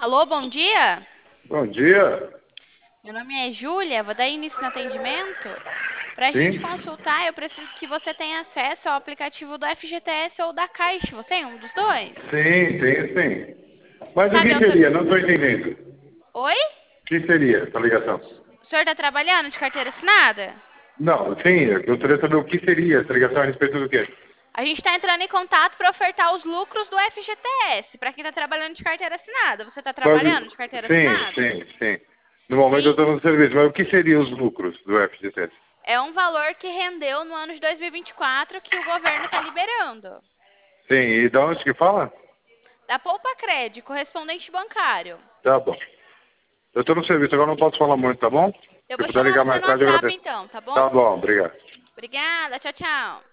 Alô, bom dia. Bom dia. Meu nome é Júlia, vou dar início no atendimento. Para a gente Sim? consultar, eu preciso que você tenha acesso ao aplicativo do FGTS ou da Caixa. Você tem um dos dois? Sim, tem sim. Mas o Sabe que seria? Não estou entendendo. Oi? O que seria essa ligação? O senhor está trabalhando de carteira assinada? Não, sim, eu gostaria de saber o que seria essa ligação a respeito do quê? A gente está entrando em contato para ofertar os lucros do FGTS para quem está trabalhando de carteira assinada. Você está Mas, trabalhando de carteira sim, assinada? sim, sim. No momento eu Sim. estou no serviço, mas o que seriam os lucros do FGTS? É um valor que rendeu no ano de 2024 que o governo está liberando. Sim, e de onde que fala? Da Poupa Cred, correspondente bancário. Tá bom. Eu estou no serviço, agora não posso falar muito, tá bom? Eu Se vou puder chamar ligar você mais no tarde, eu WhatsApp agradeço. então, tá Tá bom? bom, obrigado. Obrigada, tchau, tchau.